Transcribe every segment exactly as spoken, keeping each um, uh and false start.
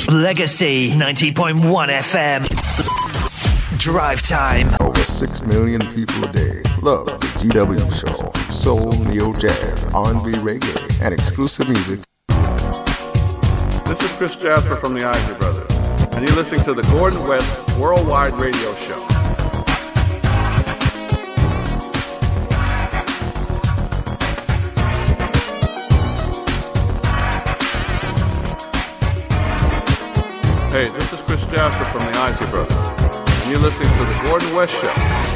Legacy ninety point one F M. Drive time. Over six million people a day love the G W Show. Soul, neo jazz, R and B, reggae, and exclusive music. This is Chris Jasper from the Isley Brothers, and you're listening to the Gordon West Worldwide Radio Show. Hey, this is Chris Jasper from the Isley Brothers, and you're listening to the Gordon West Show.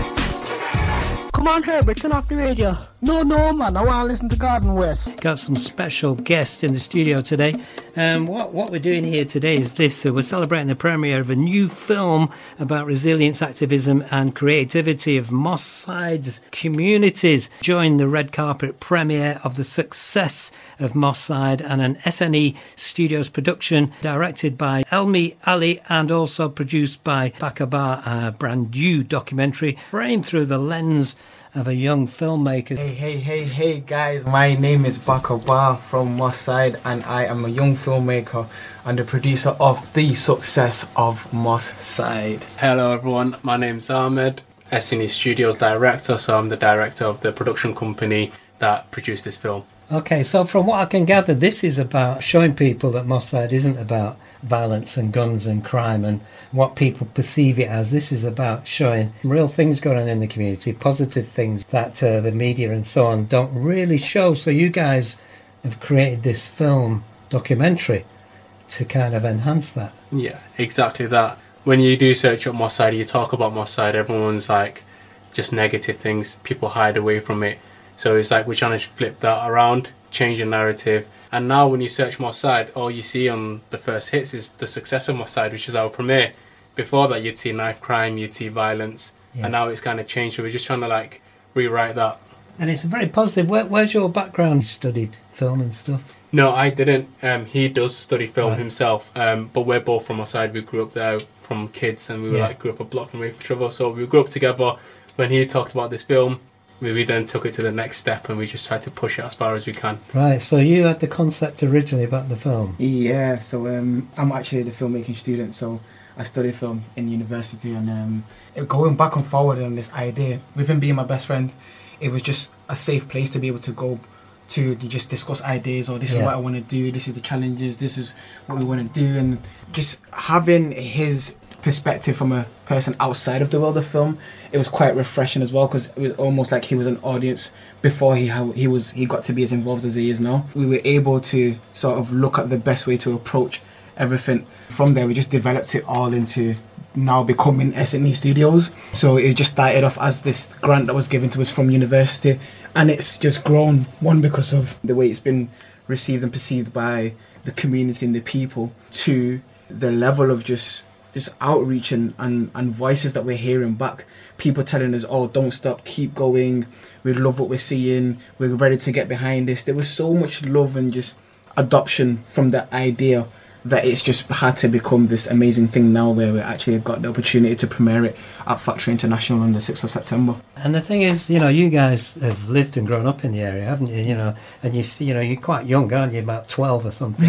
Come on, Herbert, turn off the radio. No, no, man, I want to listen to Gordon West. Got some special guests in the studio today. Um, what, what we're doing here today is this. Uh, we're celebrating the premiere of a new film about resilience, activism and creativity of Moss Side's communities. Join the red carpet premiere of The Success of Moss Side, and an S N E Studios production directed by Elmi Ali and also produced by Bakabar, a brand new documentary framed through the lens of a young filmmaker. Hey, hey, hey, hey guys, my name is Bakabar from Moss Side, and I am a young filmmaker and the producer of The Success of Moss Side. Hello everyone, my name's Ahmed, S N E Studios director, so I'm the director of the production company that produced this film. Okay, so from what I can gather, this is about showing people that Moss Side isn't about violence and guns and crime and what people perceive it as. This is about showing real things going on in the community, positive things that uh, the media and so on don't really show. So you guys have created this film documentary to kind of enhance that. Yeah, exactly that. When you do search up Moss Side, you talk about Moss Side, everyone's like just negative things. People hide away from it. So it's like we're trying to flip that around, change the narrative. And now when you search Moss Side, all you see on the first hits is The Success of Moss Side, which is our premiere. Before that, you'd see knife crime, you'd see violence. Yeah. And now it's kind of changed. So we're just trying to like rewrite that. And it's very positive. Where, where's your background? You studied film and stuff? No, I didn't. Um, he does study film right. himself. Um, but we're both from Moss Side. We grew up there from kids, and we were yeah. like grew up a block away from each other. So we grew up together. When he talked about this film, we then took it to the next step and we just tried to push it as far as we can. Right, so you had the concept originally about the film? Yeah, so um, I'm actually the filmmaking student, so I studied film in university, and um, going back and forward on this idea, with him being my best friend, it was just a safe place to be able to go to, to just discuss ideas, or this yeah. is what I want to do, this is the challenges, this is what we want to do, and just having his perspective from a person outside of the world of film, it was quite refreshing as well, because it was almost like he was an audience before he how he was he got to be as involved as he is now. We were able to sort of look at the best way to approach everything. From there, we just developed it all into now becoming S N E Studios. So it just started off as this grant that was given to us from university, and it's just grown, one because of the way it's been received and perceived by the community and the people, to the level of just just outreach and, and, and voices that we're hearing back. People telling us, oh, don't stop, keep going, we love what we're seeing, we're ready to get behind this. There was so much love and just adoption from that idea that it's just had to become this amazing thing now, where we actually got the opportunity to premiere it at Factory International on the sixth of September. And the thing is, you know, you guys have lived and grown up in the area, haven't you? You know, and you see, you know, you're quite young, aren't you? About twelve or something.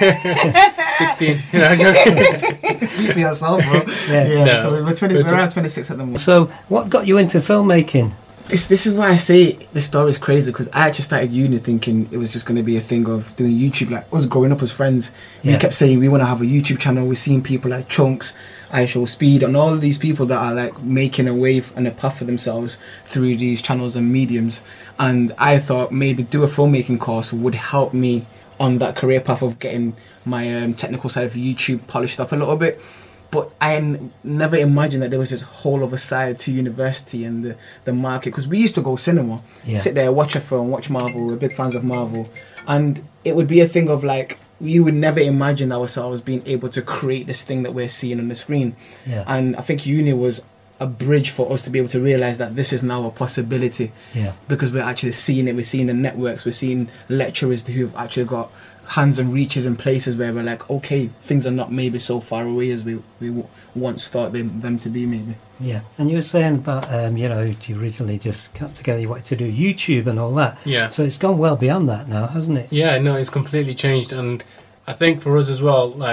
sixteen. Speak for yourself, bro. Yeah, yeah. No. So we're twenty. We're around twenty-six at the moment. So, what got you into filmmaking? This this is why I say the story is crazy, because I actually started uni thinking it was just going to be a thing of doing YouTube. Like us growing up as friends, we yeah. kept saying we want to have a YouTube channel. We're seeing people like Chunks, I Show Speed, and all of these people that are like making a wave and a path for themselves through these channels and mediums. And I thought maybe do a filmmaking course would help me on that career path of getting my um, technical side of YouTube polished up a little bit. But I n- never imagined that there was this whole other side to university and the, the market. Because we used to go cinema, yeah. sit there, watch a film, watch Marvel. We're big fans of Marvel. And it would be a thing of like, we would never imagine ourselves being able to create this thing that we're seeing on the screen. Yeah. And I think uni was a bridge for us to be able to realise that this is now a possibility. Yeah. Because we're actually seeing it. We're seeing the networks. We're seeing lecturers who've actually got hands and reaches in places where we're like, okay, things are not maybe so far away as we, we once thought them, them to be, maybe. Yeah, and you were saying about, um, you know, you originally just got together, you wanted to do YouTube and all that. Yeah. So it's gone well beyond that now, hasn't it? Yeah, no, it's completely changed. And I think for us as well, like,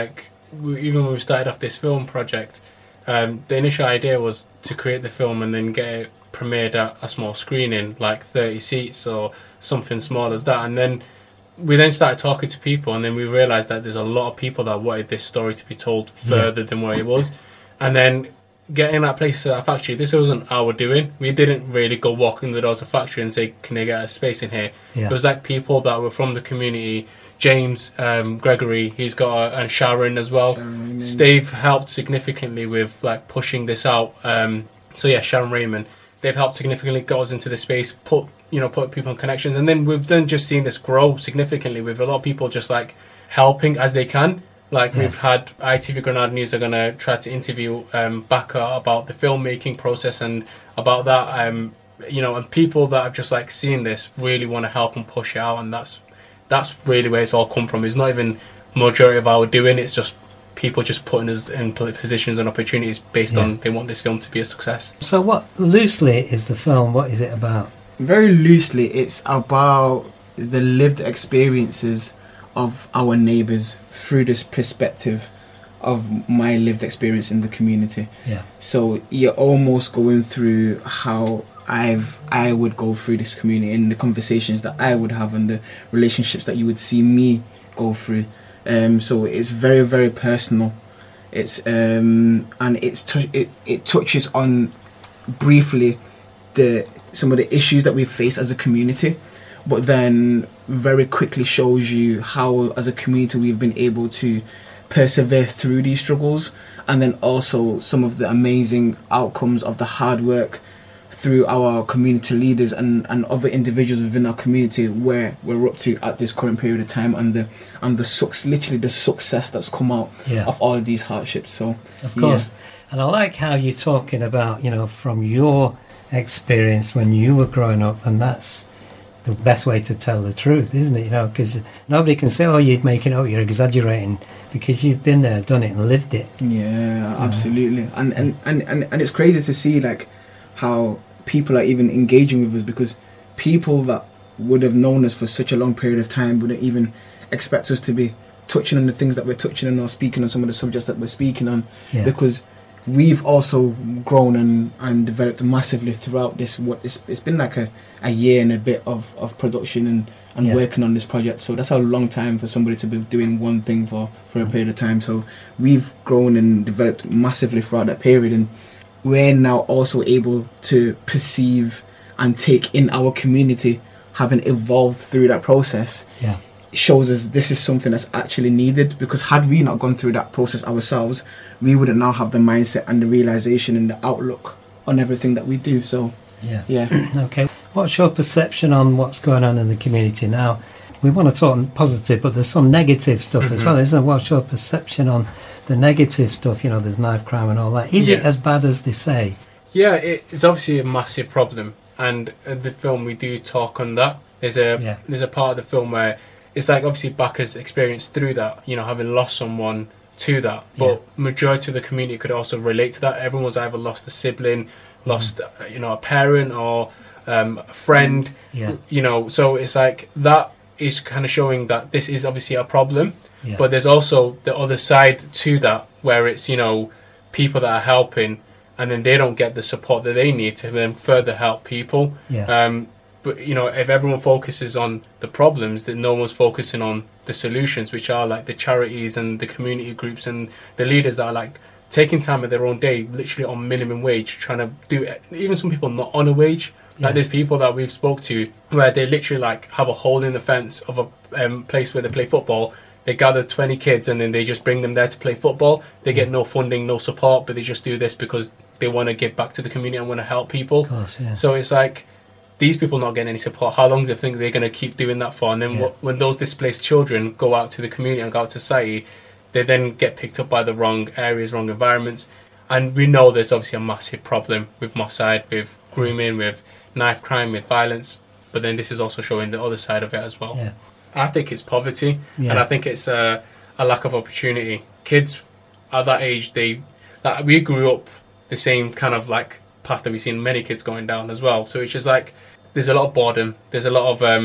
we, even when we started off this film project, um, the initial idea was to create the film and then get it premiered at a small screening, like thirty seats or something small as that. And then we then started talking to people, and then we realised that there's a lot of people that wanted this story to be told further yeah. than what it was. And then getting that place at a factory, this wasn't our doing. We didn't really go walk in the doors of a factory and say, can I get a space in here? Yeah. It was like people that were from the community. James, um, Gregory, he's got a, and Sharon as well. Sharon They've helped significantly with like pushing this out. Um, so yeah, Sharon Raymond. They've helped significantly get us into the space, put you know, put people in connections, and then we've then just seen this grow significantly with a lot of people just like helping as they can. Like yeah. we've had I T V Granada News are going to try to interview um, Baka about the filmmaking process and about that, um, you know, and people that have just like seen this really want to help and push it out, and that's that's really where it's all come from. It's not even majority of our doing; it's just people just putting us in positions and opportunities based yeah. on they want this film to be a success. So what, loosely, is the film, what is it about? Very loosely, it's about the lived experiences of our neighbours through this perspective of my lived experience in the community. Yeah. So you're almost going through how I've I would go through this community and the conversations that I would have and the relationships that you would see me go through. Um, so it's very, very personal. It's um, and it's t- it it touches on briefly the some of the issues that we face as a community, but then very quickly shows you how, as a community, we've been able to persevere through these struggles, and then also some of the amazing outcomes of the hard work through our community leaders and, and other individuals within our community where we're up to at this current period of time, and the and the suc- literally the success that's come out yeah. of all of these hardships. So of course, yeah. And I like how you're talking about, you know, from your experience when you were growing up, and that's the best way to tell the truth, isn't it? You know, because nobody can say, oh, you're making it up, you're exaggerating, because you've been there, done it, and lived it. Yeah, absolutely. Know? And, and, and, and, and it's crazy to see like how people are even engaging with us, because people that would have known us for such a long period of time wouldn't even expect us to be touching on the things that we're touching on or speaking on some of the subjects that we're speaking on, yeah. because we've also grown and, and developed massively throughout this. What it's, it's been like a, a year and a bit of, of production and, and yeah. working on this project. So that's a long time for somebody to be doing one thing for, for a period of time. So we've grown and developed massively throughout that period, and we're now also able to perceive and take in our community, having evolved through that process. Yeah. Shows us this is something that's actually needed, because had we not gone through that process ourselves, we wouldn't now have the mindset and the realization and the outlook on everything that we do. So yeah yeah okay, what's your perception on what's going on in the community now? We want to talk positive, but there's some negative stuff mm-hmm. as well, isn't there? What's your perception on the negative stuff? You know, there's knife crime and all that. Is yeah. it as bad as they say? Yeah, it's obviously a massive problem, and in the film we do talk on that. There's a yeah. there's a part of the film where it's like obviously Baka's experience through that, you know, having lost someone to that, but yeah. majority of the community could also relate to that. Everyone's either lost a sibling, lost mm. you know, a parent or um, a friend, yeah. you know, so it's like that is kind of showing that this is obviously a problem, yeah. but there's also the other side to that where it's, you know, people that are helping and then they don't get the support that they need to then further help people. Yeah. Um, But, you know, if everyone focuses on the problems, then no one's focusing on the solutions, which are like the charities and the community groups and the leaders that are like taking time of their own day, literally on minimum wage, trying to do it. Even some people not on a wage. Like yeah. there's people that we've spoke to where they literally like have a hole in the fence of a um, place where they play football. They gather twenty kids and then they just bring them there to play football. They get no funding, no support, but they just do this because they want to give back to the community and want to help people. Of course, yeah. So it's like, these people not getting any support, how long do they think they're going to keep doing that for? And then yeah. what, when those displaced children go out to the community and go out to society, they then get picked up by the wrong areas, wrong environments. And we know there's obviously a massive problem with Moss Side, with grooming, with knife crime, with violence. But then this is also showing the other side of it as well. Yeah. I think it's poverty, yeah. and I think it's a, a lack of opportunity. Kids at that age, they like, we grew up the same kind of like path that we've seen many kids going down as well. So it's just like, there's a lot of boredom, there's a lot of um,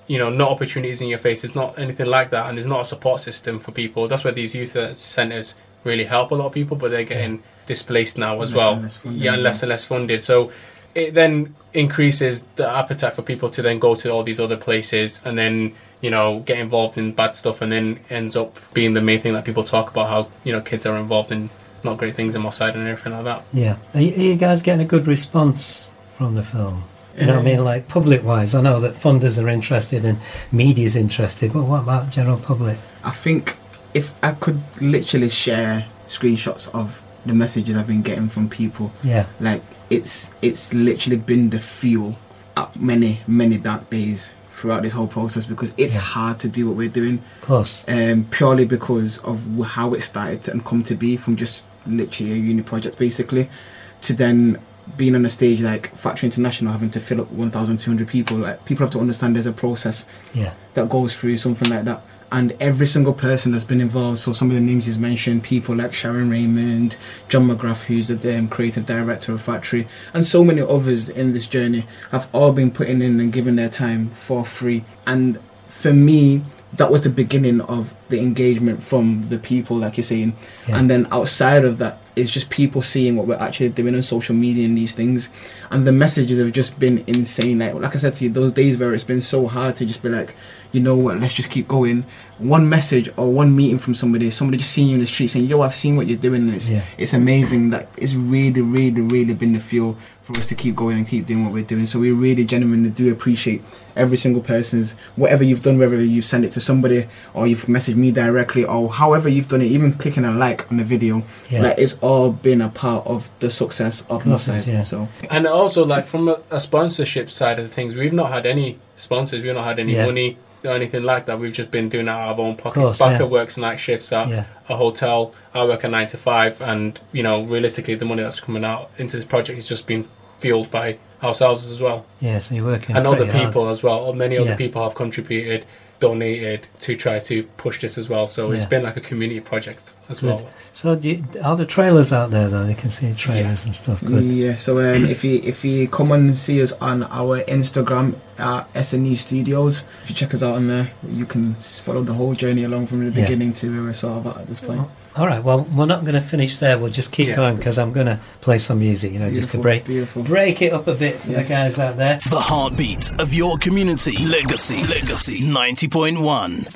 you know, not opportunities in your face. It's not anything like that, and there's not a support system for people. That's where these youth centres really help a lot of people, but they're getting displaced now as less well. And less funded, yeah, and less and less funded. So it then increases the appetite for people to then go to all these other places and then, you know, get involved in bad stuff, and then ends up being the main thing that people talk about, how, you know, kids are involved in not great things in Moss Side and everything like that. Yeah. Are you, are you guys getting a good response from the film? You know what I mean? Like, public-wise, I know that funders are interested and media's interested, but what about general public? I think if I could literally share screenshots of the messages I've been getting from people, Yeah. like, it's it's literally been the fuel at many, many dark days throughout this whole process, because it's Yeah. hard to do what we're doing. Of course. Um, purely because of how it started to, and come to be from just literally a uni project basically, to then being on a stage like Factory International, having to fill up one thousand two hundred people. Like, people have to understand there's a process Yeah. that goes through something like that, and every single person that's been involved. So some of the names he's mentioned, people like Sharon Raymond, John McGrath, who's the um, creative director of Factory, and so many others in this journey have all been putting in and giving their time for free. And for me, that was the beginning of the engagement from the people, like you're saying. Yeah. And then outside of that, it's just people seeing what we're actually doing on social media and these things. And the messages have just been insane. Like, like I said to you, those days where it's been so hard to just be like, you know what, let's just keep going. One message or one meeting from somebody, somebody just seeing you in the street saying, yo, I've seen what you're doing. And it's, Yeah. it's amazing. That it's really, really, really been the fuel for us to keep going and keep doing what we're doing. So we really genuinely do appreciate every single person's, whatever you've done, whether you've sent it to somebody or you've messaged me directly or however you've done it, even clicking a like on the video, Yeah. like, it's all been a part of the success of course Moss it is, Side. yeah. So And also, like, from a, a sponsorship side of things, we've not had any sponsors, we've not had any Yeah. money or anything like that. We've just been doing it out of our own pockets. Course, Baka yeah. works night shifts at Yeah. a hotel, I work a nine to five, and, you know, realistically, the money that's coming out into this project has just been fueled by ourselves as well. Yeah, so you're working And other pretty hard. people as well. Many Yeah. other people have contributed, donated to try to push this as well. So it's Yeah. been like a community project as Good. well. So do you, are the trailers out there, though? They can see trailers and stuff. Good. yeah, so um, if you if you come and see us on our Instagram at S N E Studios, if you check us out on there, you can s- follow the whole journey along from the Yeah. beginning to where we're sort of at at this point. All right, well, we're not going to finish there. We'll just keep Yeah. going because I'm going to play some music, you know, just to Beautiful, break beautiful. break it up a bit for Yes. the guys out there. The heartbeat of your community. Legacy. Legacy ninety point one.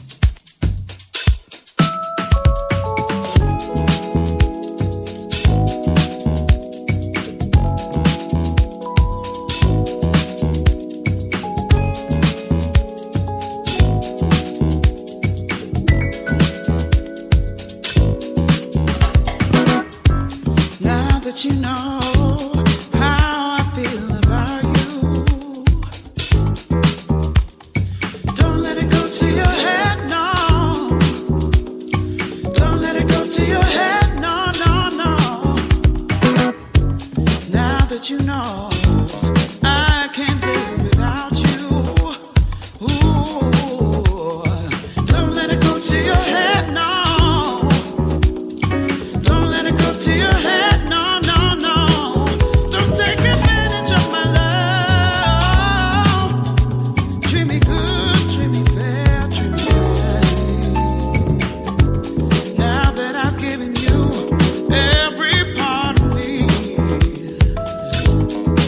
Now that you know how I feel about you, don't let it go to your head, no. Don't let it go to your head, no, no, no. Now that you know I can't live without you, ooh, don't let it go to your head, no. Don't let it go to your head, no, no, no. Don't take advantage of my love. Treat me good, treat me fair, treat me right. Now that I've given you every part of me,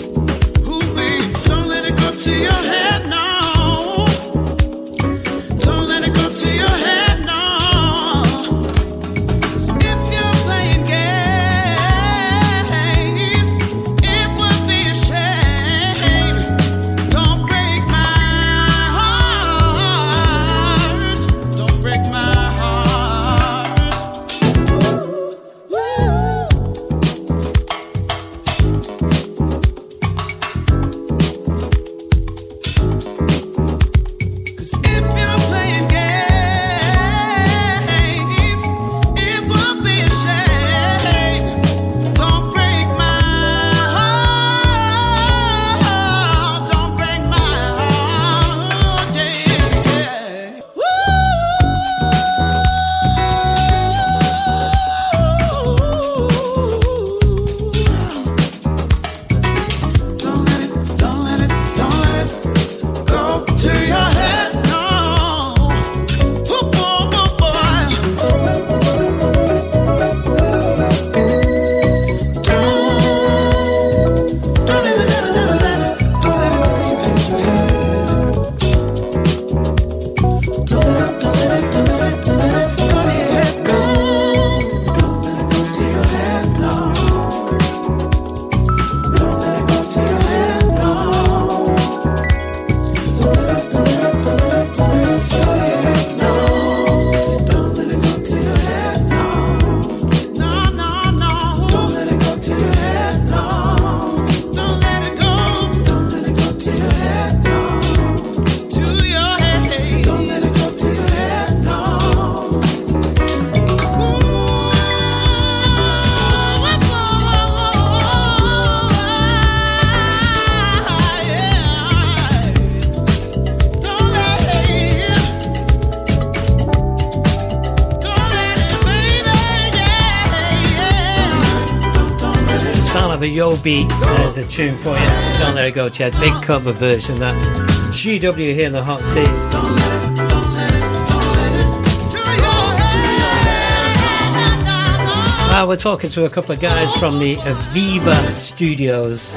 have a Yo Beat. There's a tune for you. Don't let it go, Chad. Big cover version. That G W here in the hot seat. Uh, we're talking to a couple of guys from the Aviva Studios.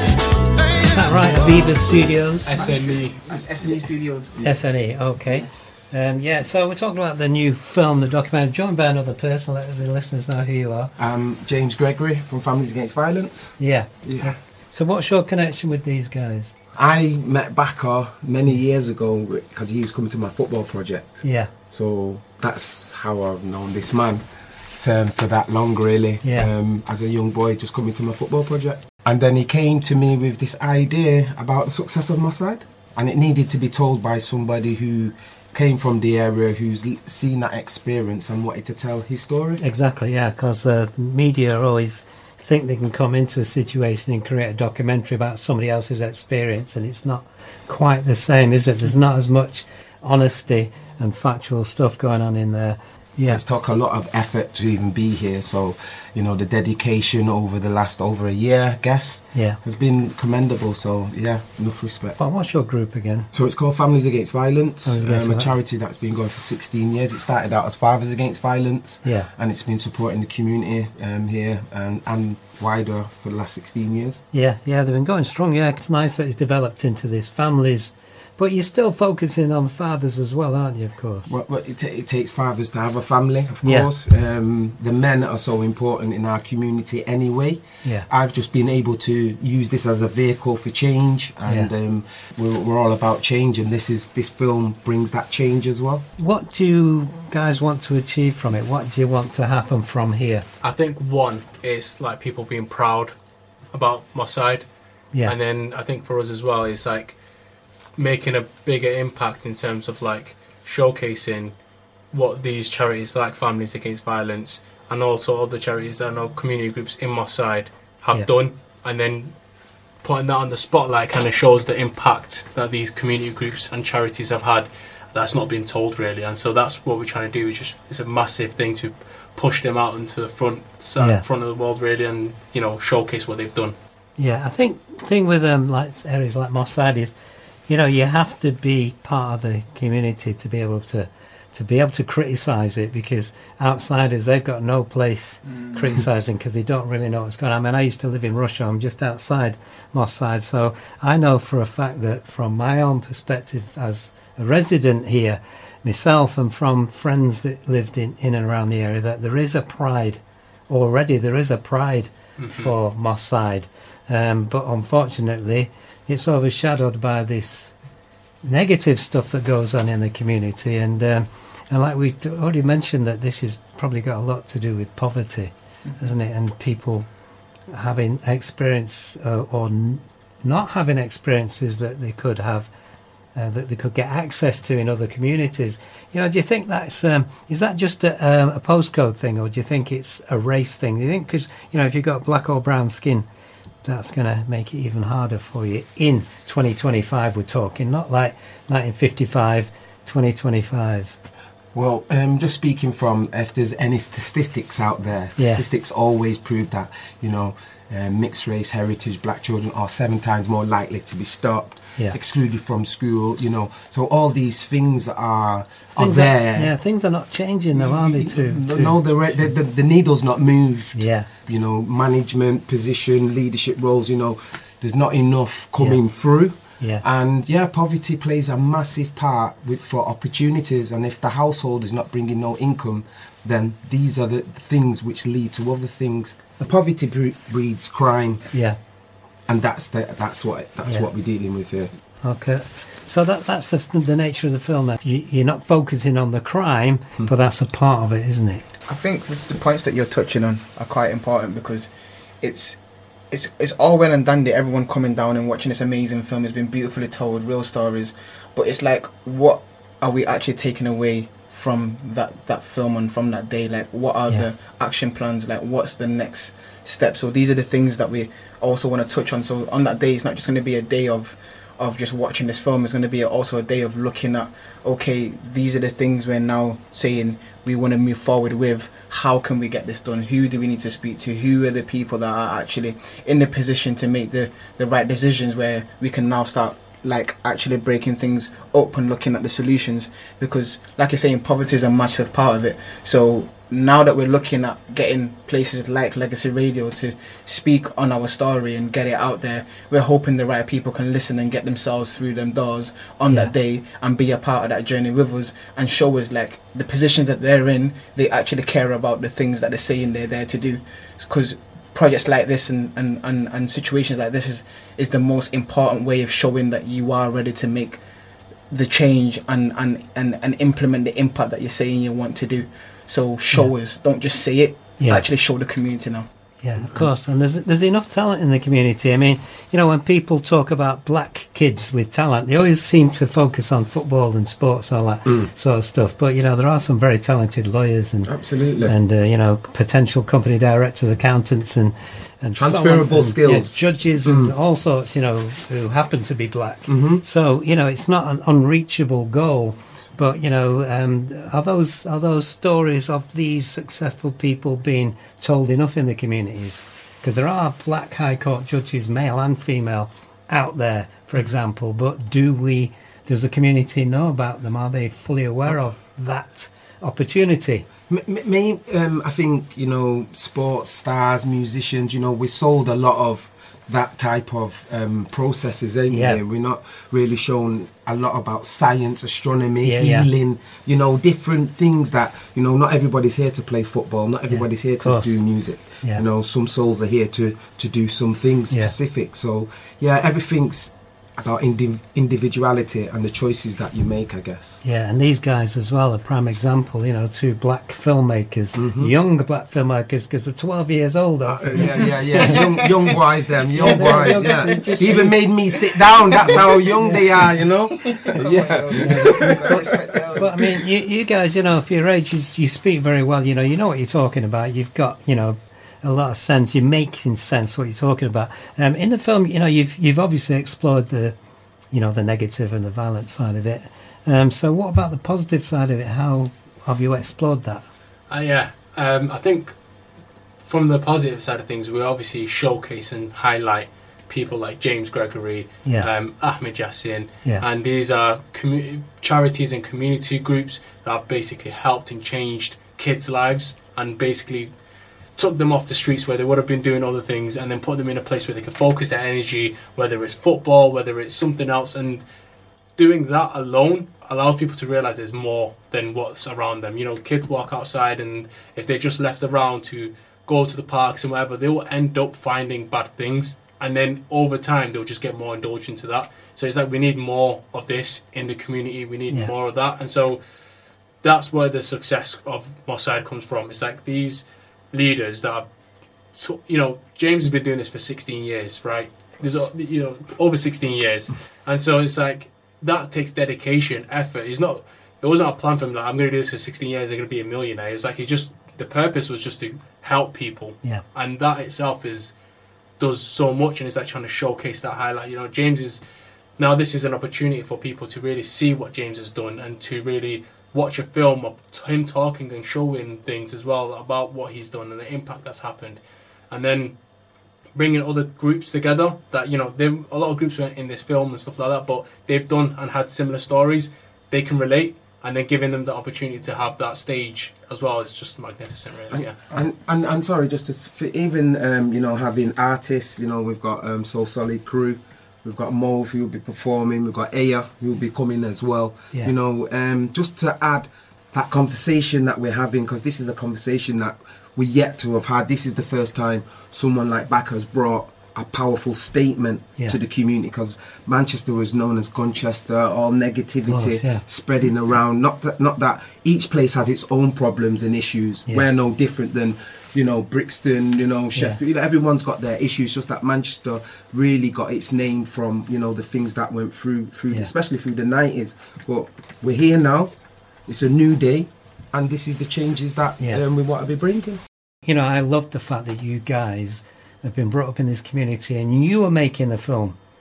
Is that right? Aviva Studios? S N E. That's S N E Studios. S N E, okay. Yes. Um, yeah, so we're talking about the new film, the documentary. Joined by another person, let the listeners know who you are. Um, James Gregory from Families Against Violence. Yeah. Yeah. So what's your connection with these guys? I met Bakar many years ago because he was coming to my football project. Yeah. So that's how I've known this man um, for that long, really. Yeah. Um, as a young boy, just coming to my football project. And then he came to me with this idea about the success of Mossad. And it needed to be told by somebody who came from the area, who's l- seen that experience and wanted to tell his story. Exactly, yeah, because uh, media always think they can come into a situation and create a documentary about somebody else's experience, and it's not quite the same, is it? There's not as much honesty and factual stuff going on in there. Yeah. It's took a lot of effort to even be here, so you know the dedication over the last over a year, I guess, Yeah. has been commendable. So yeah, enough respect. But what's your group again? So it's called Families Against Violence, Families Against um, a Vi- charity that's been going for sixteen years. It started out as Fathers Against Violence, Yeah. and it's been supporting the community um, here and, and wider for the last sixteen years. Yeah, yeah, they've been going strong. Yeah, it's nice that it's developed into this families, but you're still focusing on fathers as well, aren't you? Of course. Well, well, it, ta- it takes fathers to have a family, of Yeah. course. Um, the men are so important in our community anyway. Yeah. I've just been able to use this as a vehicle for change, and Yeah. um, we're, we're all about change, and this is this film brings that change as well. What do you guys want to achieve from it? What do you want to happen from here? I think one is like people being proud about Mossad, Yeah. and then I think for us as well is like making a bigger impact in terms of like showcasing what these charities like Families Against Violence and also other charities and other community groups in Mossad have Yeah. done, and then putting that on the spotlight kind of shows the impact that these community groups and charities have had that's not been told really. And so that's what we're trying to do, is just it's a massive thing to push them out into the front side, Yeah. front of the world really, and you know showcase what they've done. Yeah, I think thing with um like areas like Mossad is, you know, you have to be part of the community to be able to to be able to criticise it, because outsiders, they've got no place criticising because they don't really know what's going on. I mean, I used to live in Russia. I'm just outside Mossad, so I know for a fact that from my own perspective as a resident here myself, and from friends that lived in, in and around the area, that there is a pride already. There is a pride for Mossad, um, but unfortunately it's overshadowed by this negative stuff that goes on in the community, and um, and like we already mentioned, that this has probably got a lot to do with poverty, hasn't it, and people having experience uh, or n- not having experiences that they could have, uh, that they could get access to in other communities. You know, do you think that's um, is that just a, um, a postcode thing, or do you think it's a race thing? Do you think, because you know, if you've got black or brown skin, that's going to make it even harder for you in twenty twenty-five, we're talking, not like nineteen fifty-five, twenty twenty-five. Well, um, just speaking from, if there's any statistics out there, Yeah. statistics always prove that, you know, uh, mixed race, heritage, black children are seven times more likely to be stopped, Yeah. excluded from school, you know. So all these things are, are Things there. Are, yeah, things are not changing though, are they, too? No, no, the, re- the, the, the needle's not moved. Yeah. You know, management, position, leadership roles, you know, there's not enough coming Yeah. through. Yeah. And yeah, poverty plays a massive part with, for opportunities. And if the household is not bringing no income, then these are the things which lead to other things. Poverty bre- breeds crime, Yeah. and that's the, that's what that's Yeah. what we're dealing with here. Okay. So that that's the the nature of the film. That you, you're not focusing on the crime, but that's a part of it, isn't it? I think the, the points that you're touching on are quite important, because it's it's it's all well and dandy everyone coming down and watching this amazing film. It's been beautifully told, real stories, but it's like, what are we actually taking away from that that film and from that day? Like, what are Yeah. the action plans? Like, what's the next step? So these are the things that we also want to touch on. So on that day, it's not just going to be a day of of just watching this film. It's going to be also a day of looking at, okay, these are the things we're now saying we want to move forward with. How can we get this done? Who do we need to speak to? Who are the people that are actually in the position to make the, the right decisions, where we can now start like actually breaking things up and looking at the solutions? Because like I say, poverty is a massive part of it. So now that we're looking at getting places like Legacy Radio to speak on our story and get it out there, we're hoping the right people can listen and get themselves through them doors on Yeah. that day and be a part of that journey with us, and show us like the positions that they're in, they actually care about the things that they're saying they're there to do. Because projects like this and, and, and, and situations like this is, is the most important way of showing that you are ready to make the change and, and, and, and implement the impact that you're saying you want to do. So show Yeah. us, don't just say it, Yeah. actually show the community now. Yeah, of course. And there's there's enough talent in the community. I mean, you know, when people talk about black kids with talent, they always seem to focus on football and sports, all that Mm. sort of stuff. But, you know, there are some very talented lawyers and, Absolutely. and uh, you know, potential company directors, accountants and, and so on. Transferable And, skills. yeah, judges and all sorts, you know, who happen to be black. Mhm. So, you know, it's not an unreachable goal. But, you know, um, are those are those stories of these successful people being told enough in the communities? Because there are black High Court judges, male and female, out there, for example. But do we? Does the community know about them? Are they fully aware of that opportunity? M- m- me, um, I think, you know, sports stars, musicians, you know, we sold a lot of that type of um, processes anyway. Yeah. We're not really shown a lot about science, astronomy, Yeah, yeah. healing, you know, different things that, you know, not everybody's here to play football, not everybody's here to course. do music. Yeah. You know, some souls are here to, to do something Yeah. specific. So, yeah, everything's about indi- individuality and the choices that you make, I guess. Yeah, and these guys as well, a prime example, you know, two black filmmakers, young black filmmakers, because they're twelve years old. Uh, often. yeah, yeah, yeah. Young, young boys, them. Young Yeah, they're boys, young, yeah. they just Even use- made me sit down. That's how young they are, you know? Yeah. But I mean, you, you guys, you know, for your age, you, you speak very well. You know, you know what you're talking about. You've got, you know, a lot of sense. You're making sense what you're talking about. Um, in the film, you know, you've you've obviously explored the, you know, the negative and the violent side of it. Um, so, what about the positive side of it? How have you explored that? Uh, yeah, um, I think from the positive side of things, we obviously showcase and highlight people like James Gregory, Yeah. um, Ahmed Yassin, Yeah. and these are commu- charities and community groups that have basically helped and changed kids' lives and basically took them off the streets where they would have been doing other things and then put them in a place where they can focus their energy, whether it's football, whether it's something else. And doing that alone allows people to realize there's more than what's around them. You know, kids walk outside and if they're just left around to go to the parks and whatever, they will end up finding bad things. And then over time, they'll just get more indulged into that. So it's like we need more of this in the community. We need Yeah. more of that. And so that's where the success of Moss Side comes from. It's like these leaders that have, so, you know, James has been doing this for sixteen years, right? There's, a- you know, over sixteen years. And so it's like, that takes dedication, effort. It's not, it wasn't a plan for him, like, I'm going to do this for sixteen years, I'm going to be a millionaire. It's like, he just, the purpose was just to help people. Yeah. And that itself is, does so much, and it's like trying to showcase that highlight. You know, James is, now this is an opportunity for people to really see what James has done and to really watch a film of him talking and showing things as well about what he's done and the impact that's happened. And then bringing other groups together that, you know, there a lot of groups were in this film and stuff like that, but they've done and had similar stories. They can relate, and then giving them the opportunity to have that stage as well is just magnificent, really. Yeah. And, and, and sorry, just to, s- even, um, you know, having artists, you know, we've got um, Soul Solid Crew, we've got Mauve who will be performing, we've got Aya who will be coming as well. Yeah. You know, um, just to add that conversation that we're having, because this is a conversation that we yet to have had. This is the first time someone like Back has brought a powerful statement Yeah. to the community, because Manchester was known as Gunchester, all negativity course, yeah. spreading around. Not that, not that each place has its own problems and issues. Yeah. We're no different than, you know, Brixton, you know, Sheffield. You know, everyone's got their issues. Just that Manchester really got its name from, you know, the things that went through, through, Yeah. especially through the nineties. But we're here now. It's a new day, and this is the changes that Yeah. um, we want to be bringing. You know, I love the fact that you guys have been brought up in this community and you are making the film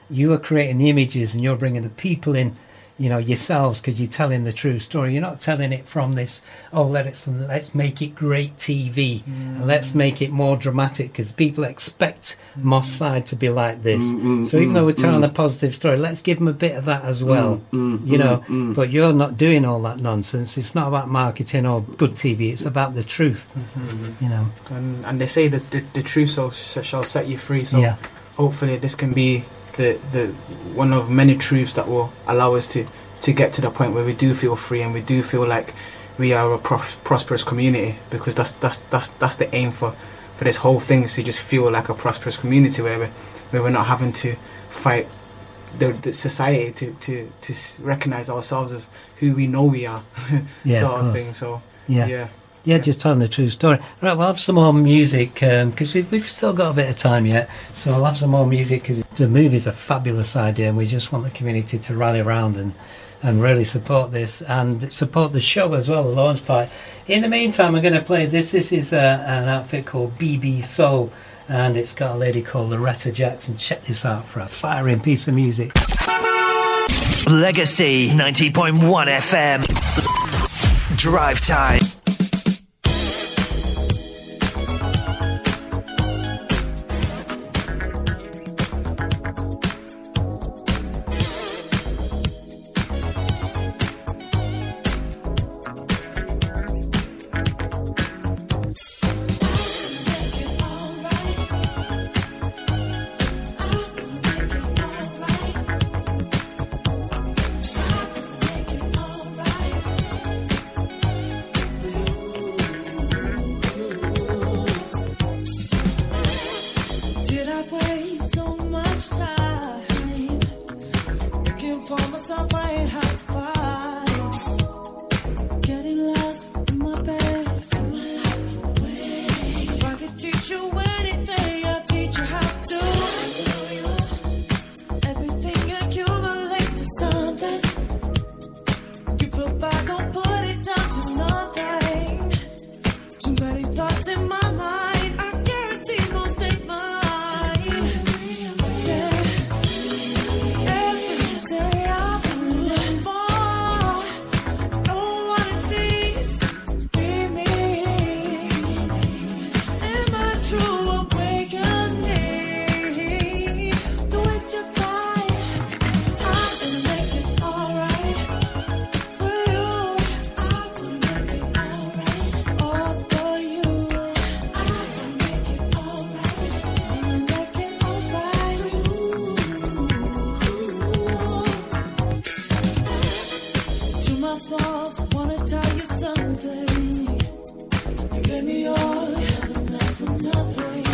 you are creating the images and you're bringing the people in, you know, yourselves, because you're telling the true story. You're not telling it from this, oh, let's let's make it great T V mm. and let's make it more dramatic, because people expect mm. Moss Side to be like this. Mm, mm, so even mm, though we're telling mm. a positive story, let's give them a bit of that as well, mm, mm, you know. Mm, mm. But you're not doing all that nonsense. It's not about marketing or good T V. It's about the truth, mm-hmm. you know. And, and they say that the, the truth shall, shall set you free. So yeah. hopefully this can be the the one of many truths that will allow us to to get to the point where we do feel free and we do feel like we are a pro- prosperous community, because that's that's that's that's the aim for for this whole thing, is to just feel like a prosperous community where we where we're not having to fight the, the society to to to recognize ourselves as who we know we are, yeah, sort of, of thing. So yeah. yeah. Yeah, just telling the true story. Right, we'll have some more music, because um, we've, we've still got a bit of time yet. So I'll have some more music, because the movie's a fabulous idea, and we just want the community to rally around and, and really support this, and support the show as well, the launch party. In the meantime, I'm going to play this. This is uh, an outfit called B B Soul, and it's got a lady called Loretta Jackson. Check this out for a firing piece of music. Legacy ninety point one F M. Drive Time. Smalls, I wanna tell you something. You gave me all, and that's for nothing.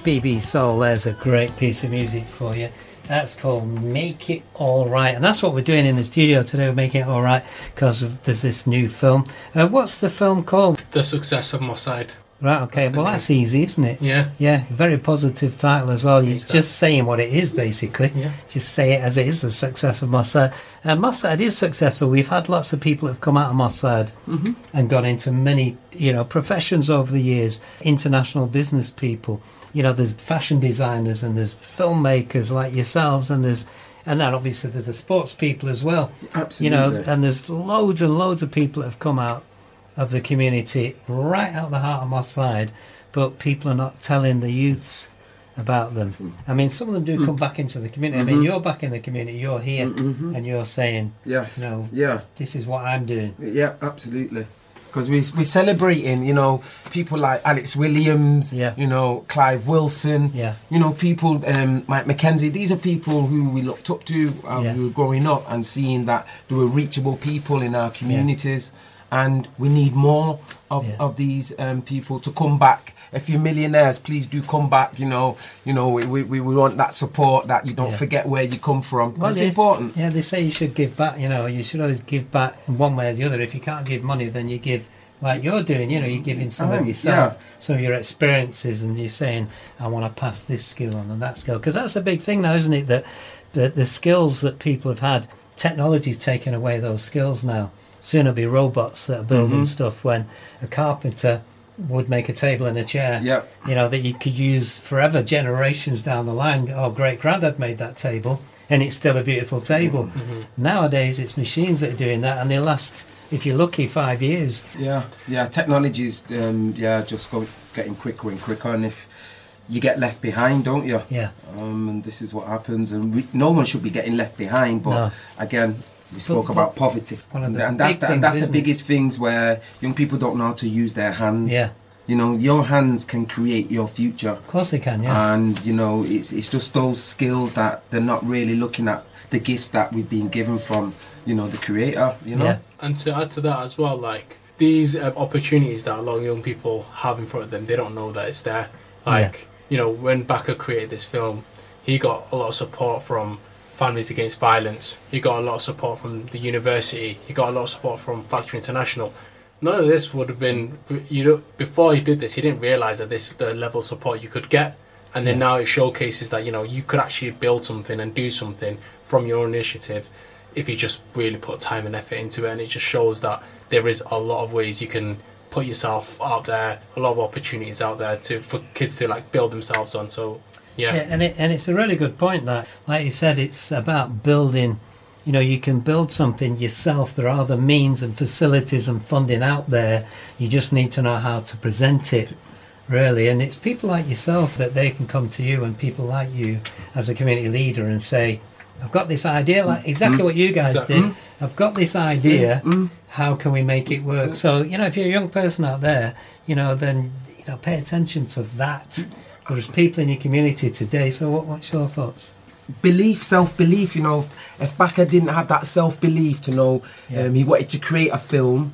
B B Soul, there's a great piece of music for you. That's called Make It All Right. And that's what we're doing in the studio today. We're making it all right because there's this new film. Uh, what's the film called? The Success of Mossad. Right, okay. That's Well, name. that's easy, isn't it? Yeah. Yeah, very positive title as well. You're Exactly. just saying what it is, basically. Yeah. Just say it as it is, the success of Mossad. And Mossad is successful. We've had lots of people that have come out of Mossad Mm-hmm. and gone into many, you know, professions over the years. International business people. You know, there's fashion designers and there's filmmakers like yourselves, and there's, and then obviously there's the sports people as well. Absolutely. You know, and there's loads and loads of people that have come out of the community right out the heart of Mossad, but people are not telling the youths about them. I mean, some of them do come back into the community. I mean, you're back in the community, you're here, and you're saying, Yes. you know, Yeah. this is what I'm doing. Yeah, absolutely. Because we, we're celebrating, you know, people like Alex Williams, Yeah. you know, Clive Wilson, Yeah. you know, people, um, Mike McKenzie. These are people who we looked up to um, Yeah. who were growing up and seeing that there were reachable people in our communities. And we need more of, Yeah. of these um, people to come back. If you're millionaires, please do come back. You know, you know, we, we, we want that support, that you don't Yeah. forget where you come from. Well, it's it's- important. Yeah, they say you should give back. You know, you should always give back in one way or the other. If you can't give money, then you give like you're doing. You know, you're giving some Oh, of yourself, yeah. some of your experiences, and you're saying, "I want to pass this skill on and that skill," because that's a big thing now, isn't it? That the, the skills that people have had, technology's taken away those skills now. Soon it'll be robots that are building Mm-hmm. stuff. When a carpenter would make a table and a chair, Yep. you know, that you could use forever, generations down the line. Oh, great granddad made that table, and it's still a beautiful table. Mm-hmm. Nowadays, it's machines that are doing that, and they last, if you're lucky, five years. Yeah, yeah. Technology's um, yeah just go, getting quicker and quicker, and if you get left behind, don't you? Yeah. Um, and this is what happens, and we, no one should be getting left behind. But No. again, we spoke but about poverty, one of and, the and that's big the, and things, that's the isn't it? biggest things where young people don't know how to use their hands. Yeah. You know, your hands can create your future. Of course they can, yeah. And you know, it's it's just those skills that they're not really looking at, the gifts that we've been given from, you know, the creator. You know. Yeah. And to add to that as well, like these uh, opportunities that a lot of young people have in front of them, they don't know that it's there. Like, you know, when Baka created this film, he got a lot of support from Families Against Violence. He got a lot of support from the university. He got a lot of support from Factory International. None of this would have been, you know, before he did this, he didn't realise that this the level of support you could get. And then Yeah. now it showcases that, you know, you could actually build something and do something from your own initiative if you just really put time and effort into it. And it just shows that there is a lot of ways you can put yourself out there, a lot of opportunities out there to for kids to like build themselves on. So yeah, Yeah, and it, and it's a really good point that, like you said, it's about building. You know, you can build something yourself. There are the means and facilities and funding out there. You just need to know how to present it, really. And it's people like yourself that they can come to you, and people like you as a community leader, and say, I've got this idea, like exactly what you guys Exactly. did. I've got this idea. How can we make it work? So, you know, if you're a young person out there, you know, then, you know, pay attention to that. There's people in your community today. So what, what's your thoughts? Belief, self-belief, you know, if Baka didn't have that self-belief to know Yeah. um, he wanted to create a film,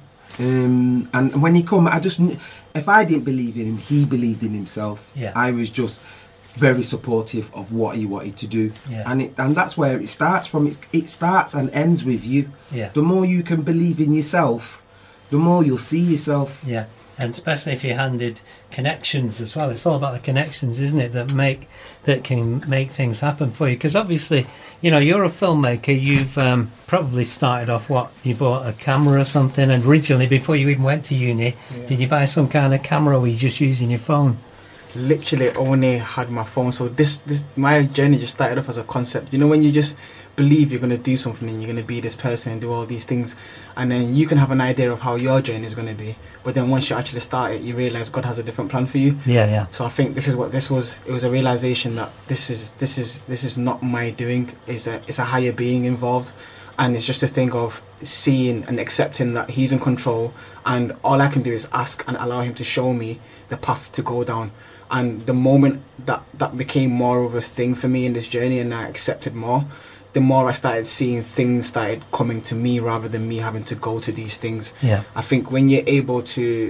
um, and when he come, I just kn- if I didn't believe in him, he believed in himself. Yeah. I was just very supportive of what he wanted to do. Yeah. And it, and that's where it starts from. It, it starts and ends with you. Yeah. The more you can believe in yourself, the more you'll see yourself. Yeah, and especially if you're handed connections as well. It's all about the connections, isn't it, that make that can make things happen for you. Because obviously, you know, you're a filmmaker. You've um, probably started off what you bought a camera or something. And originally, before you even went to uni, did you buy some kind of camera, or were you just using your phone? Literally only had my phone. So this, this my journey just started off as a concept. You know, when you just believe you're going to do something and you're going to be this person and do all these things, and then you can have an idea of how your journey is going to be, but then once you actually start it, you realize God has a different plan for you. Yeah, yeah. So I think this is what this was. It was a realization that this is this is this is not my doing. It's a it's a higher being involved, and it's just a thing of seeing and accepting that He's in control, and all I can do is ask and allow Him to show me the path to go down. And the moment that that became more of a thing for me in this journey, and I accepted more, the more I started seeing things started coming to me rather than me having to go to these things. Yeah. I think when you're able to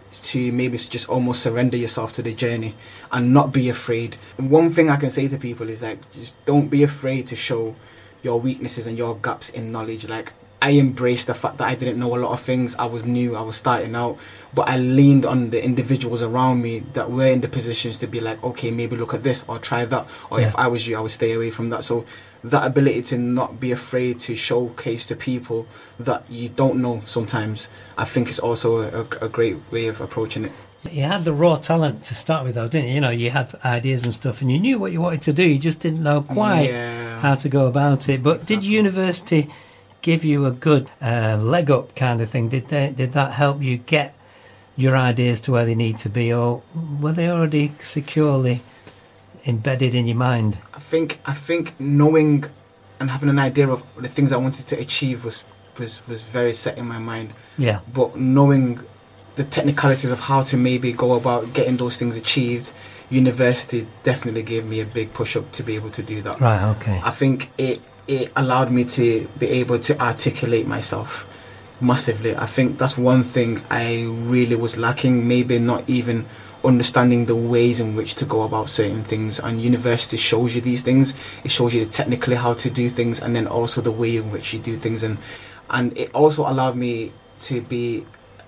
to maybe just almost surrender yourself to the journey and not be afraid. And one thing I can say to people is like, just don't be afraid to show your weaknesses and your gaps in knowledge. Like, I embraced the fact that I didn't know a lot of things. I was new, I was starting out, but I leaned on the individuals around me that were in the positions to be like, okay, maybe look at this or try that, or yeah. if I was you, I would stay away from that. So that ability to not be afraid to showcase to people that you don't know sometimes, I think is also a, a great way of approaching it. You had the raw talent to start with, though, didn't you? You know, you had ideas and stuff, and you knew what you wanted to do. You just didn't know quite yeah. how to go about it. But exactly. did university give you a good uh, leg up kind of thing? Did they, did that help you get your ideas to where they need to be, or were they already securely embedded in your mind? I think I think knowing and having an idea of the things I wanted to achieve was was, was very set in my mind. Yeah. But knowing the technicalities of how to maybe go about getting those things achieved, university definitely gave me a big push up to be able to do that. Right, okay. I think it it allowed me to be able to articulate myself massively. I think that's one thing I really was lacking, maybe not even understanding the ways in which to go about certain things, and university shows you these things. It shows you technically how to do things, and then also the way in which you do things, and and it also allowed me to be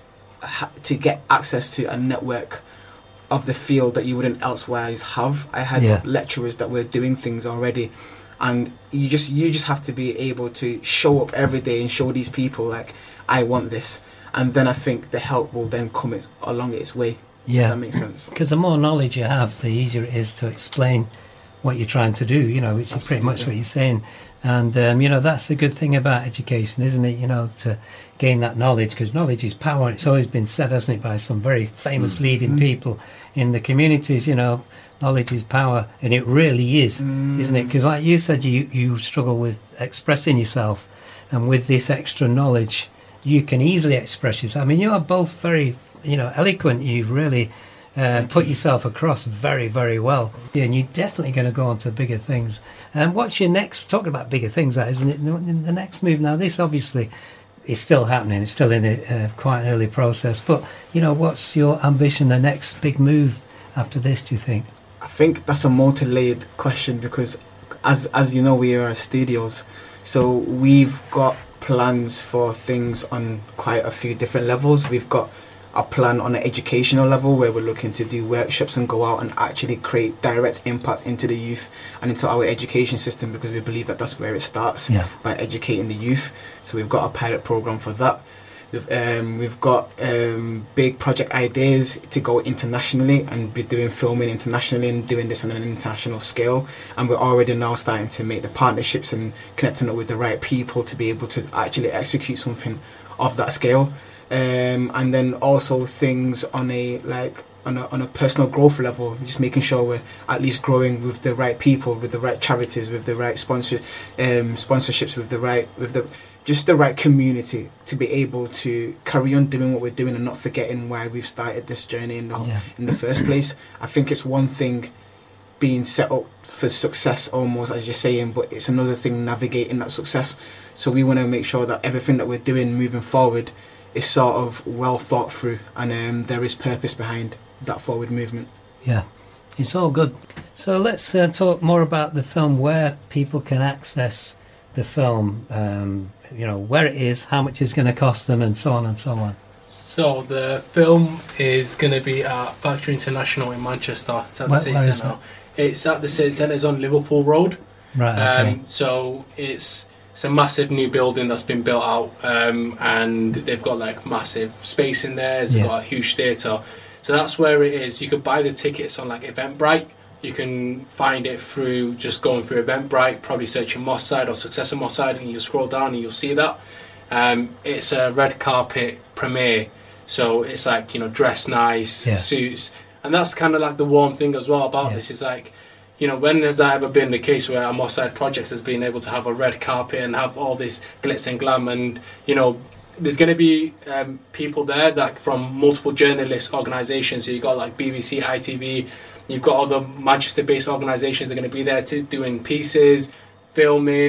to get access to a network of the field that you wouldn't elsewhere have. I had yeah. lecturers that were doing things already, and you just you just have to be able to show up every day and show these people like, I want this, and then I think the help will then come it, along its way. Yeah, if that makes sense. Because the more knowledge you have, the easier it is to explain what you're trying to do, you know, which Absolutely. is pretty much what you're saying. And, um, you know, that's the good thing about education, isn't it? You know, to gain that knowledge, because knowledge is power. It's always been said, hasn't it, by some very famous mm. leading mm. people in the communities, you know, knowledge is power. And it really is, mm. isn't it? Because like you said, you, you struggle with expressing yourself. And with this extra knowledge, you can easily express yourself. I mean, you are both very, you know, eloquent. You really uh, put yourself across very, very well. Yeah, and you're definitely going to go on to bigger things. And what's your next, talking about bigger things, that isn't it? In the next move, now this obviously is still happening. It's still in a uh, quite an early process. But, you know, what's your ambition, the next big move after this, do you think? I think that's a multi-layered question, because as as you know, we are studios. So we've got plans for things on quite a few different levels. We've got a plan on an educational level where we're looking to do workshops and go out and actually create direct impact into the youth and into our education system, because we believe that that's where it starts, yeah. by educating the youth. So we've got a pilot program for that. We've, um, we've got um, big project ideas to go internationally and be doing filming internationally and doing this on an international scale. And we're already now starting to make the partnerships and connecting up with the right people to be able to actually execute something of that scale. Um, and then also things on a like on a on a personal growth level, just making sure we're at least growing with the right people, with the right charities, with the right sponsor um, sponsorships, with the right with the just the right community to be able to carry on doing what we're doing and not forgetting why we've started this journey in the yeah. in the first place. I think it's one thing being set up for success, almost as you're saying, but it's another thing navigating that success. So we want to make sure that everything that we're doing moving forward is sort of well thought through, and um, there is purpose behind that forward movement. Yeah, it's all good. So let's uh, talk more about the film, where people can access the film, um, you know, where it is, how much it's going to cost them, and so on and so on. So the film is going to be at Factory International in Manchester. It's at the Where, City where Centre. It's at the City Centre. It's on Liverpool Road. Right. Okay. Um, so it's it's a massive new building that's been built out, um, and they've got like massive space in there. It's Yeah. got a huge theatre. So that's where it is. You could buy the tickets on like Eventbrite. You can find it through just going through Eventbrite, probably searching Moss Side or Successor Moss Side, and you'll scroll down and you'll see that. Um, it's a red carpet premiere, so it's like, you know, dress nice, Yeah. suits, and that's kind of like the warm thing as well about Yeah. this. Is like, you know, when has that ever been the case where a Moss Side project has been able to have a red carpet and have all this glitz and glam? And, you know, there's going to be um, people there that from multiple journalist organisations. So you've got like B B C, I T V, you've got other Manchester-based organisations that are going to be there to doing pieces, filming.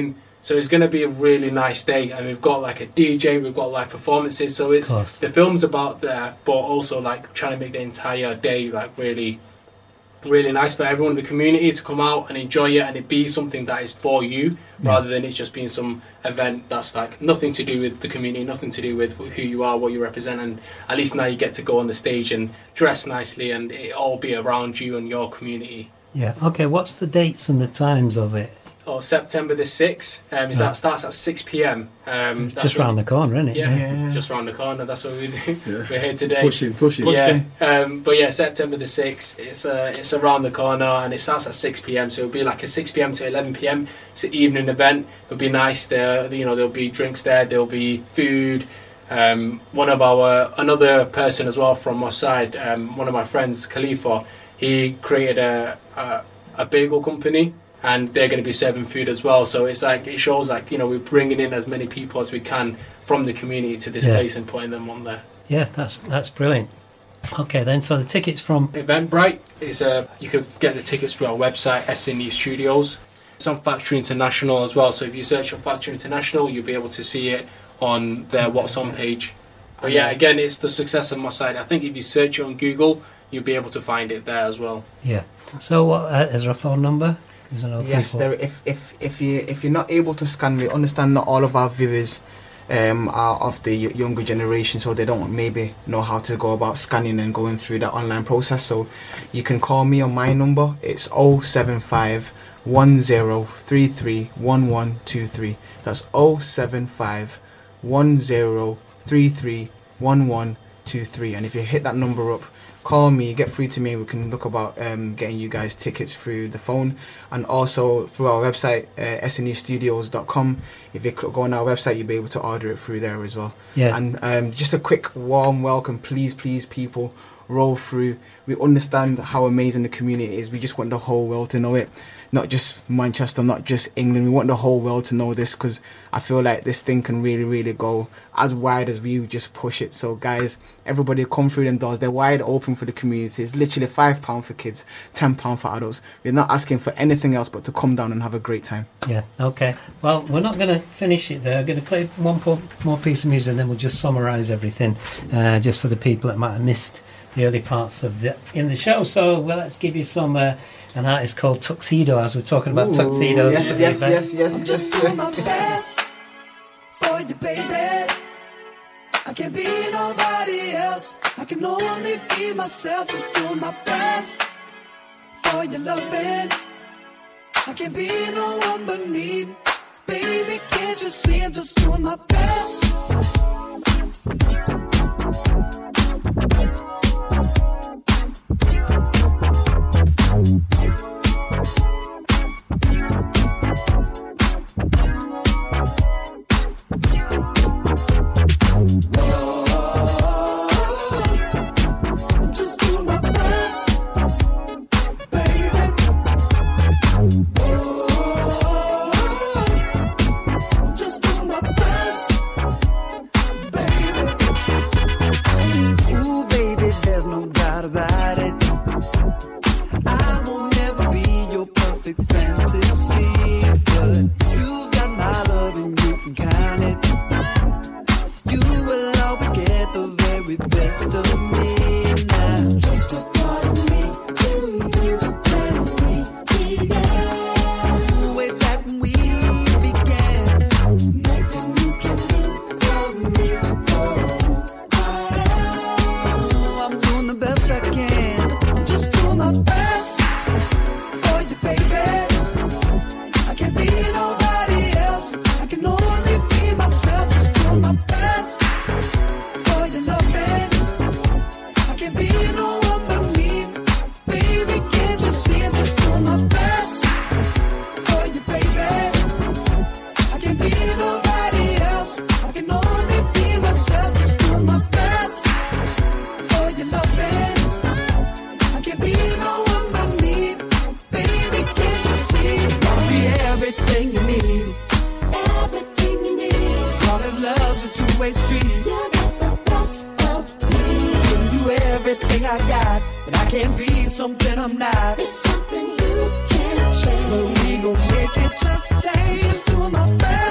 So it's going to be a really nice day, and we've got like a D J, we've got live performances. So it's the film's about there, but also like trying to make the entire day like really, really nice for everyone in the community to come out and enjoy it, and it be something that is for you, yeah. rather than it just being some event that's like nothing to do with the community, nothing to do with who you are, what you represent. And at least now you get to go on the stage and dress nicely, and it all be around you and your community. Yeah. Okay. What's the dates and the times of it? Or September the sixth. Um, is Right. that starts at six p.m. Um, It's that's just what- round the corner, isn't it? Yeah, Yeah. just round the corner. That's what we do. Yeah. We're here today. Pushing, pushing. Yeah, um, but yeah, September the sixth. It's uh, it's around the corner, and it starts at six p.m. So it'll be like a six p.m. to eleven p.m. It's an evening event. It'll be nice. There, you know, there'll be drinks there. There'll be food. Um, one of our another person as well from our side. Um, one of my friends, Khalifa. He created a a, a bagel company. And they're going to be serving food as well. So it's like, it shows like, you know, we're bringing in as many people as we can from the community to this Yeah. place and putting them on there. Yeah, that's that's brilliant. Okay, then, so the tickets from Eventbrite is uh, you can get the tickets through our website, S N E Studios. It's on Factory International as well. So if you search on Factory International, you'll be able to see it on their What's On page. But yeah, again, it's the success of my side. I think if you search it on Google, you'll be able to find it there as well. yeah. So uh, is there a phone number? Is there no Yes, people? there. If if if you if you're not able to scan, we understand not all of our viewers um, are of the y- younger generation, so they don't maybe know how to go about scanning and going through that online process. So you can call me on my number. It's oh seven five one oh three three one one two three. That's oh seven five one oh three three one one two three. And if you hit that number up, call me, get through to me. We can look about um, getting you guys tickets through the phone, and also through our website, uh, S N E studios dot com. If you click- go on our website, you'll be able to order it through there as well. Yeah. And um, just a quick warm welcome, please, please, people, roll through. We understand how amazing the community is. We just want the whole world to know it. Not just Manchester, not just England. We want the whole world to know this, because I feel like this thing can really, really go as wide as we just push it. So guys, everybody come through them doors. They're wide open for the community. It's literally five pounds for kids, ten pounds for adults. We're not asking for anything else but to come down and have a great time. Yeah, okay. Well, we're not going to finish it there. I'm going to play one po- more piece of music, and then we'll just summarise everything, uh, just for the people that might have missed the early parts of the in the show. So, well, let's give you some... Uh, an artist called Tuxedo, as we're talking about Ooh, tuxedos. yes, for the yes, event. yes, yes, I'm just yes, doing my yes. best for you, baby. I can't be nobody else. I can only be myself, just doing my best for your loving. I can't be no one but me. Baby, can't you see I'm just doing my best? Something you can't change. But we gon' make it, just say it's doing my best.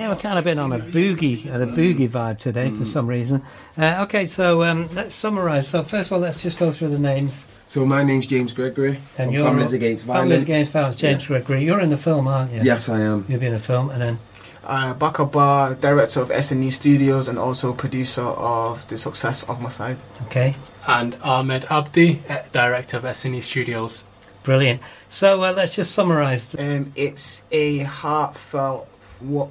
Yeah, we're kind of been on a boogie, uh, a boogie vibe today for some reason. Uh, okay, so um, let's summarise. So first of all, let's just go through the names. So my name's James Gregory And from you're Families Against Violence. Families Against Violence, James Yeah. Gregory. You're in the film, aren't you? Yes, I am. You'll be in the film, and then Uh, Baka Bar, director of S N E Studios and also producer of The Success of My Side. okay, And Ahmed Abdi, uh, director of S N E Studios. brilliant. So uh, let's just summarise. Um, it's a heartfelt, wa-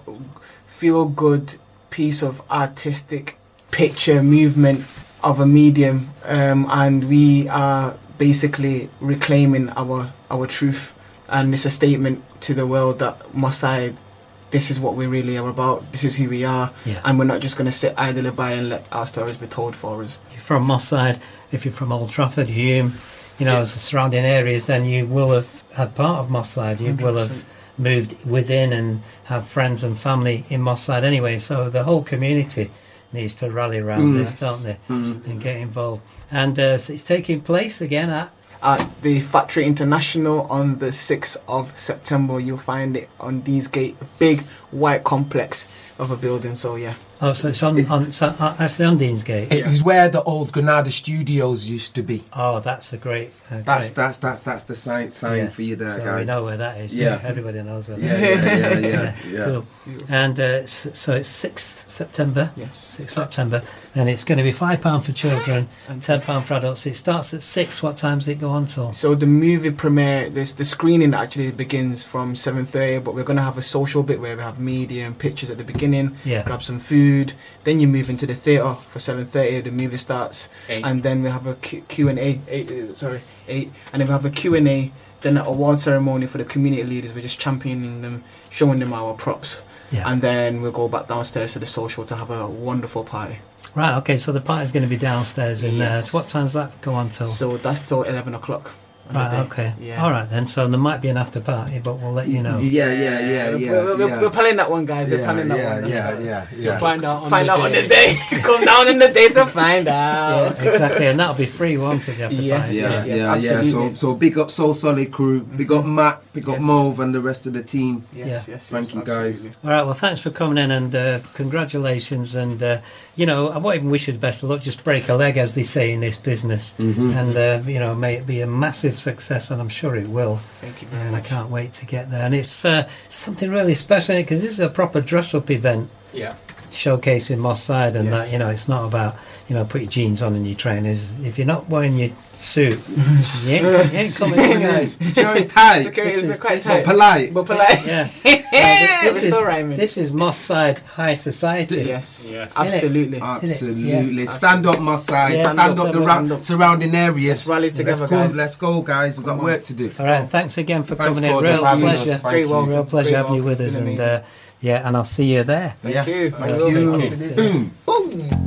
feel-good piece of artistic picture movement of a medium, um, and we are basically reclaiming our our truth, and it's a statement to the world that Moss Side, this is what we really are about, this is who we are, Yeah. and we're not just going to sit idly by and let our stories be told for us. You're from Moss Side. If you're from Old Trafford, Hume, you know, as the surrounding areas, then you will have had part of Moss Side. You will have moved within and have friends and family in Moss Side anyway. So the whole community needs to rally around Mm. this, don't they, and get involved. And uh, so it's taking place again at At the Factory International on the sixth of September. You'll find it on Dees Gate, a big white complex of a building. So yeah, oh, so it's on, on it's on- actually on Deansgate. It is where the old Granada Studios used to be. Oh, that's a great. Uh, That's great. that's that's that's the sign sign Yeah. for you there, so guys. we know where that is. Yeah. Everybody knows where Yeah, that is. yeah, yeah, yeah, yeah. Cool. And uh, s- so it's sixth September. yes. sixth September, and it's going to be five pound for children and ten pound for adults. It starts at six. What time does it go on till? So the movie premiere, this the screening actually begins from seven thirty, but we're gonna have a social bit where we have media and pictures at the beginning. Yeah. Grab some food, then you move into the theatre for seven thirty. The movie starts, Eight. and then we have a Q- Q and A. Eight, uh, sorry, eight, and then we have a Q and A. Then an award ceremony for the community leaders. We're just championing them, showing them our props, Yeah. and then we'll go back downstairs to the social to have a wonderful party. Right. Okay. So the party's going to be downstairs in there. Yes. What time does that go on till? So that's till eleven o'clock. on the Right. day. Okay. Yeah. All right then. So there might be an after party, but we'll let you know. Yeah, yeah, yeah, We're, yeah. we're, we're, yeah. we're planning that one, guys. We're yeah, planning that yeah, one. That's yeah, right. yeah, You'll yeah. find out on Find the out day. on the day. Come down on the day to find out. Yeah, exactly, and that'll be free, won't it? The after Yes, party? Yeah, yes, yes, yeah, yeah. So, absolutely. so big up Soul Solid crew, big up Matt, big up Yes. Mauve, and the rest of the team. Yes, Yeah. yes, yes. Thank you, guys. absolutely. All right, well, thanks for coming in, and uh, congratulations. And, uh, you know, I won't even wish you the best of luck, just break a leg, as they say in this business. And, uh, you know, may it be a massive success, and I'm sure it will. Thank you very And I much. can't wait to get there. And it's uh, something really special, because this is a proper dress-up event, Yeah. showcasing Moss Side, and Yes. that, you know, it's not about, you know, put your jeans on and your trainers. If you're not wearing your suit, you ain't, you ain't coming in, guys. Joe is tight, Okay, This it's is- quite this tight. is- polite. But polite. Yeah. Yeah, this, we're is, still rhyming. this is Moss Side High Society. Yes, Yes. absolutely. Absolutely. Yeah. Stand up, my side. Yeah. Stand, Stand up up, the stand ra- up. surrounding areas. Let's rally together, Let's go, guys. let's go, guys. We've got Come on. work to do. All right, thanks again for Thanks, coming in. Gordon, Real for having us. pleasure. Thank Great you. welcome. Real pleasure Great having you with welcome. us, It's been and uh, yeah, and I'll see you there. Thank Yes. you. Thank Thank you. you. Boom. Boom.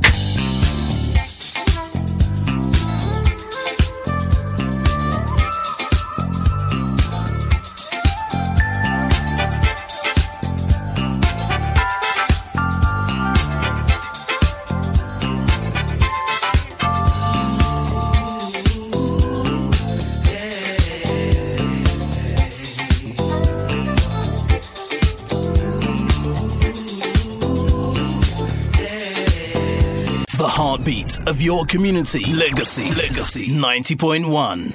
The heartbeat of your community. Legacy. Legacy ninety point one.